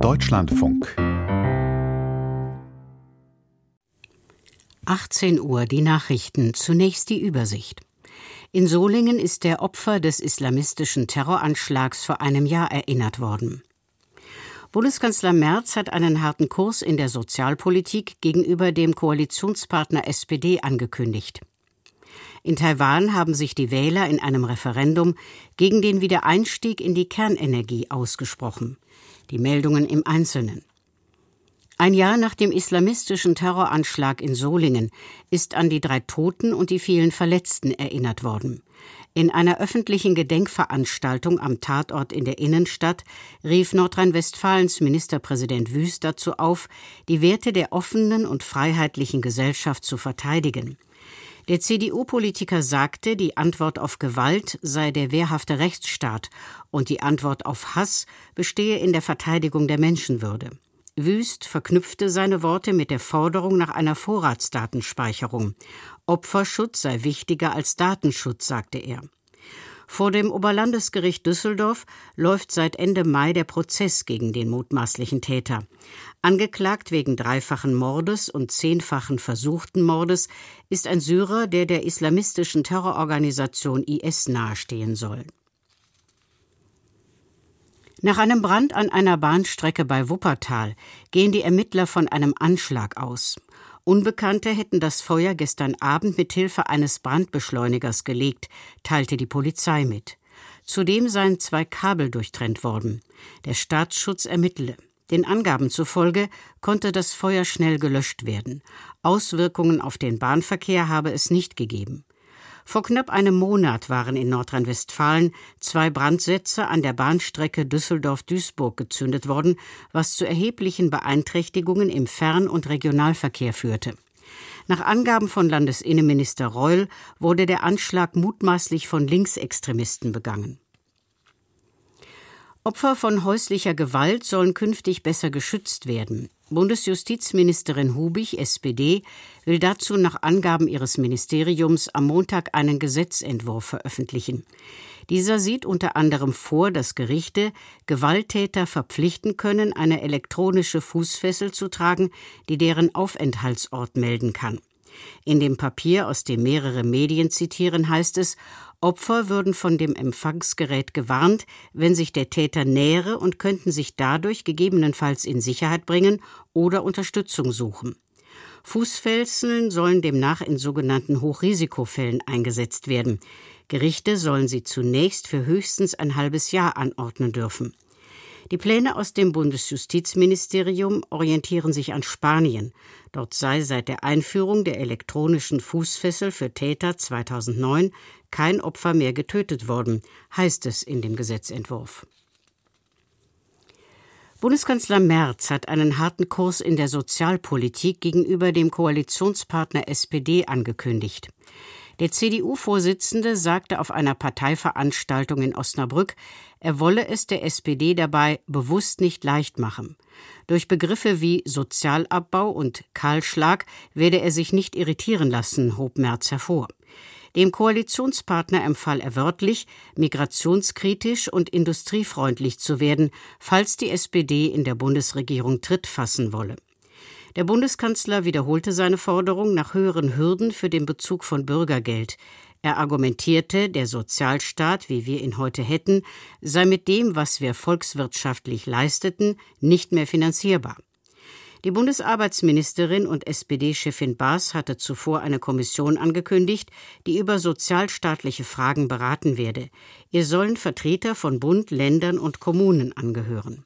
Deutschlandfunk 18 Uhr die Nachrichten, zunächst die Übersicht. In Solingen ist der Opfer des islamistischen Terroranschlags vor einem Jahr erinnert worden. Bundeskanzler Merz hat einen harten Kurs in der Sozialpolitik gegenüber dem Koalitionspartner SPD angekündigt. In Taiwan haben sich die Wähler in einem Referendum gegen den Wiedereinstieg in die Kernenergie ausgesprochen. Die Meldungen im Einzelnen. Ein Jahr nach dem islamistischen Terroranschlag in Solingen ist an die 3 Toten und die vielen Verletzten erinnert worden. In einer öffentlichen Gedenkveranstaltung am Tatort in der Innenstadt rief Nordrhein-Westfalens Ministerpräsident Wüst dazu auf, die Werte der offenen und freiheitlichen Gesellschaft zu verteidigen. Der CDU-Politiker sagte, die Antwort auf Gewalt sei der wehrhafte Rechtsstaat und die Antwort auf Hass bestehe in der Verteidigung der Menschenwürde. Wüst verknüpfte seine Worte mit der Forderung nach einer Vorratsdatenspeicherung. Opferschutz sei wichtiger als Datenschutz, sagte er. Vor dem Oberlandesgericht Düsseldorf läuft seit Ende Mai der Prozess gegen den mutmaßlichen Täter. Angeklagt wegen 3-fachen Mordes und 10-fachen versuchten Mordes ist ein Syrer, der der islamistischen Terrororganisation IS nahestehen soll. Nach einem Brand an einer Bahnstrecke bei Wuppertal gehen die Ermittler von einem Anschlag aus. Unbekannte hätten das Feuer gestern Abend mit Hilfe eines Brandbeschleunigers gelegt, teilte die Polizei mit. Zudem seien 2 Kabel durchtrennt worden. Der Staatsschutz ermittle. Den Angaben zufolge konnte das Feuer schnell gelöscht werden. Auswirkungen auf den Bahnverkehr habe es nicht gegeben. Vor knapp einem Monat waren in Nordrhein-Westfalen 2 Brandsätze an der Bahnstrecke Düsseldorf-Duisburg gezündet worden, was zu erheblichen Beeinträchtigungen im Fern- und Regionalverkehr führte. Nach Angaben von Landesinnenminister Reul wurde der Anschlag mutmaßlich von Linksextremisten begangen. Opfer von häuslicher Gewalt sollen künftig besser geschützt werden. Bundesjustizministerin Hubig, SPD, will dazu nach Angaben ihres Ministeriums am Montag einen Gesetzentwurf veröffentlichen. Dieser sieht unter anderem vor, dass Gerichte Gewalttäter verpflichten können, eine elektronische Fußfessel zu tragen, die deren Aufenthaltsort melden kann. In dem Papier, aus dem mehrere Medien zitieren, heißt es, Opfer würden von dem Empfangsgerät gewarnt, wenn sich der Täter nähere und könnten sich dadurch gegebenenfalls in Sicherheit bringen oder Unterstützung suchen. Fußfesseln sollen demnach in sogenannten Hochrisikofällen eingesetzt werden. Gerichte sollen sie zunächst für höchstens ein halbes Jahr anordnen dürfen. Die Pläne aus dem Bundesjustizministerium orientieren sich an Spanien. Dort sei seit der Einführung der elektronischen Fußfessel für Täter 2009 kein Opfer mehr getötet worden, heißt es in dem Gesetzentwurf. Bundeskanzler Merz hat einen harten Kurs in der Sozialpolitik gegenüber dem Koalitionspartner SPD angekündigt. Der CDU-Vorsitzende sagte auf einer Parteiveranstaltung in Osnabrück, er wolle es der SPD dabei bewusst nicht leicht machen. Durch Begriffe wie Sozialabbau und Kahlschlag werde er sich nicht irritieren lassen, hob Merz hervor. Dem Koalitionspartner empfahl er wörtlich, migrationskritisch und industriefreundlich zu werden, falls die SPD in der Bundesregierung Tritt fassen wolle. Der Bundeskanzler wiederholte seine Forderung nach höheren Hürden für den Bezug von Bürgergeld. Er argumentierte, der Sozialstaat, wie wir ihn heute hätten, sei mit dem, was wir volkswirtschaftlich leisteten, nicht mehr finanzierbar. Die Bundesarbeitsministerin und SPD-Chefin Baas hatte zuvor eine Kommission angekündigt, die über sozialstaatliche Fragen beraten werde. Ihr sollen Vertreter von Bund, Ländern und Kommunen angehören.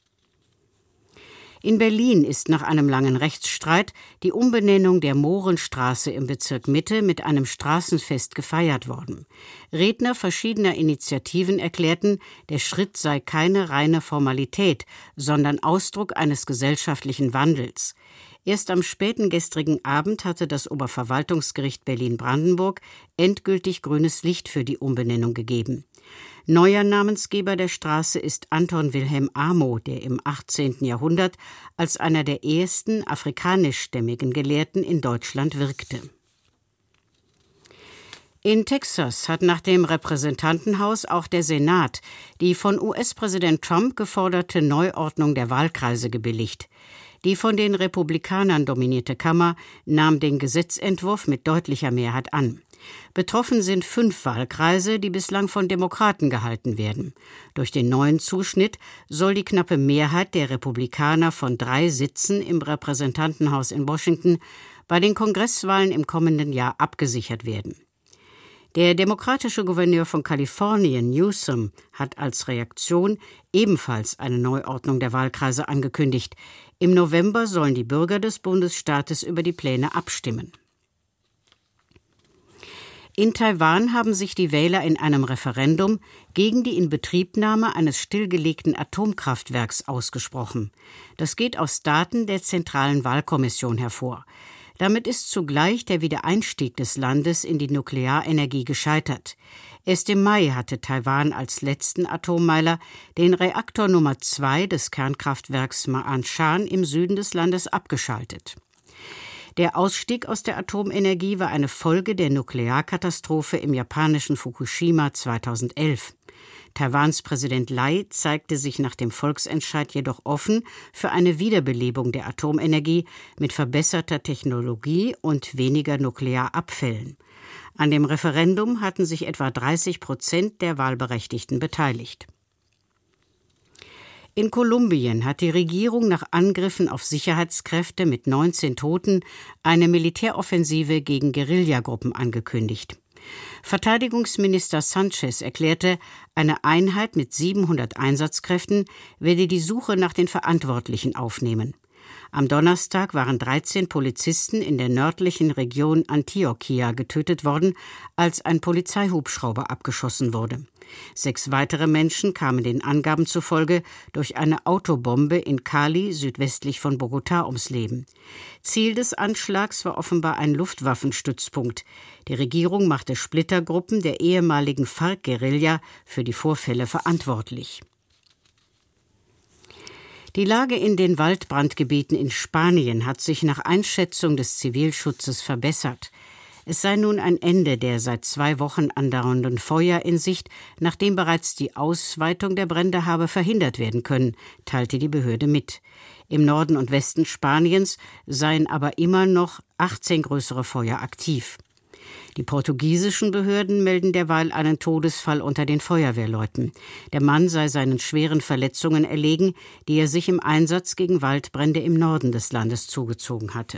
In Berlin ist nach einem langen Rechtsstreit die Umbenennung der Mohrenstraße im Bezirk Mitte mit einem Straßenfest gefeiert worden. Redner verschiedener Initiativen erklärten, der Schritt sei keine reine Formalität, sondern Ausdruck eines gesellschaftlichen Wandels. Erst am späten gestrigen Abend hatte das Oberverwaltungsgericht Berlin-Brandenburg endgültig grünes Licht für die Umbenennung gegeben. Neuer Namensgeber der Straße ist Anton Wilhelm Amo, der im 18. Jahrhundert als einer der ersten afrikanischstämmigen Gelehrten in Deutschland wirkte. In Texas hat nach dem Repräsentantenhaus auch der Senat die von US-Präsident Trump geforderte Neuordnung der Wahlkreise gebilligt. Die von den Republikanern dominierte Kammer nahm den Gesetzentwurf mit deutlicher Mehrheit an. Betroffen sind 5 Wahlkreise, die bislang von Demokraten gehalten werden. Durch den neuen Zuschnitt soll die knappe Mehrheit der Republikaner von 3 Sitzen im Repräsentantenhaus in Washington bei den Kongresswahlen im kommenden Jahr abgesichert werden. Der demokratische Gouverneur von Kalifornien, Newsom, hat als Reaktion ebenfalls eine Neuordnung der Wahlkreise angekündigt. Im November sollen die Bürger des Bundesstaates über die Pläne abstimmen. In Taiwan haben sich die Wähler in einem Referendum gegen die Inbetriebnahme eines stillgelegten Atomkraftwerks ausgesprochen. Das geht aus Daten der Zentralen Wahlkommission hervor. Damit ist zugleich der Wiedereinstieg des Landes in die Nuklearenergie gescheitert. Erst im Mai hatte Taiwan als letzten Atommeiler den Reaktor Nummer 2 des Kernkraftwerks Ma'anshan im Süden des Landes abgeschaltet. Der Ausstieg aus der Atomenergie war eine Folge der Nuklearkatastrophe im japanischen Fukushima 2011. Taiwans Präsident Lai zeigte sich nach dem Volksentscheid jedoch offen für eine Wiederbelebung der Atomenergie mit verbesserter Technologie und weniger Nuklearabfällen. An dem Referendum hatten sich etwa 30% der Wahlberechtigten beteiligt. In Kolumbien hat die Regierung nach Angriffen auf Sicherheitskräfte mit 19 Toten eine Militäroffensive gegen Guerillagruppen angekündigt. Verteidigungsminister Sanchez erklärte, eine Einheit mit 700 Einsatzkräften werde die Suche nach den Verantwortlichen aufnehmen. Am Donnerstag waren 13 Polizisten in der nördlichen Region Antioquia getötet worden, als ein Polizeihubschrauber abgeschossen wurde. 6 weitere Menschen kamen den Angaben zufolge durch eine Autobombe in Cali südwestlich von Bogotá ums Leben. Ziel des Anschlags war offenbar ein Luftwaffenstützpunkt. Die Regierung machte Splittergruppen der ehemaligen FARC-Guerilla für die Vorfälle verantwortlich. Die Lage in den Waldbrandgebieten in Spanien hat sich nach Einschätzung des Zivilschutzes verbessert. Es sei nun ein Ende der seit 2 Wochen andauernden Feuer in Sicht, nachdem bereits die Ausweitung der Brände habe verhindert werden können, teilte die Behörde mit. Im Norden und Westen Spaniens seien aber immer noch 18 größere Feuer aktiv. Die portugiesischen Behörden melden derweil einen Todesfall unter den Feuerwehrleuten. Der Mann sei seinen schweren Verletzungen erlegen, die er sich im Einsatz gegen Waldbrände im Norden des Landes zugezogen hatte.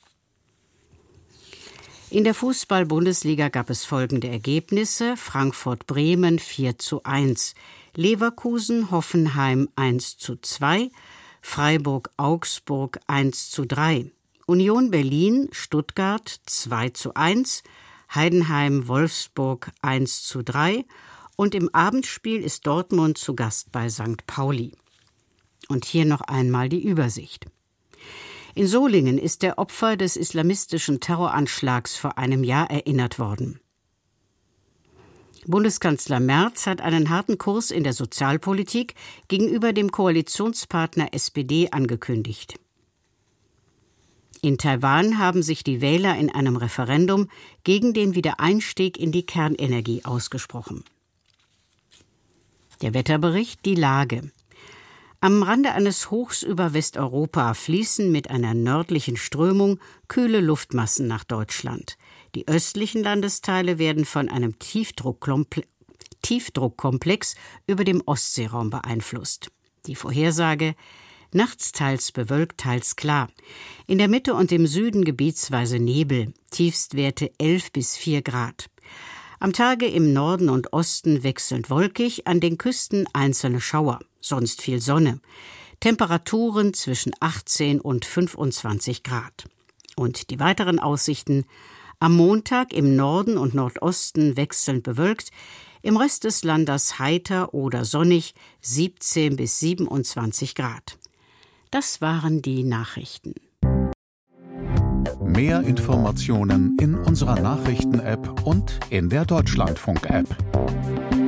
In der Fußball-Bundesliga gab es folgende Ergebnisse: Frankfurt-Bremen 4:1, Leverkusen-Hoffenheim 1:2, Freiburg-Augsburg 1:3, Union Berlin-Stuttgart 2:1, Heidenheim-Wolfsburg 1:3 und im Abendspiel ist Dortmund zu Gast bei St. Pauli. Und hier noch einmal die Übersicht. In Solingen ist der Opfer des islamistischen Terroranschlags vor einem Jahr erinnert worden. Bundeskanzler Merz hat einen harten Kurs in der Sozialpolitik gegenüber dem Koalitionspartner SPD angekündigt. In Taiwan haben sich die Wähler in einem Referendum gegen den Wiedereinstieg in die Kernenergie ausgesprochen. Der Wetterbericht, die Lage. Am Rande eines Hochs über Westeuropa fließen mit einer nördlichen Strömung kühle Luftmassen nach Deutschland. Die östlichen Landesteile werden von einem Tiefdruckkomplex über dem Ostseeraum beeinflusst. Die Vorhersage: nachts teils bewölkt, teils klar. In der Mitte und im Süden gebietsweise Nebel, Tiefstwerte 11 bis 4 Grad. Am Tage im Norden und Osten wechselnd wolkig, an den Küsten einzelne Schauer, sonst viel Sonne. Temperaturen zwischen 18 und 25 Grad. Und die weiteren Aussichten: am Montag im Norden und Nordosten wechselnd bewölkt, im Rest des Landes heiter oder sonnig, 17 bis 27 Grad. Das waren die Nachrichten. Mehr Informationen in unserer Nachrichten-App und in der Deutschlandfunk-App.